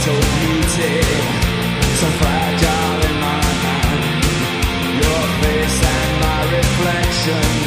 immortal beauty, so fragile in my hand. Your face and my reflection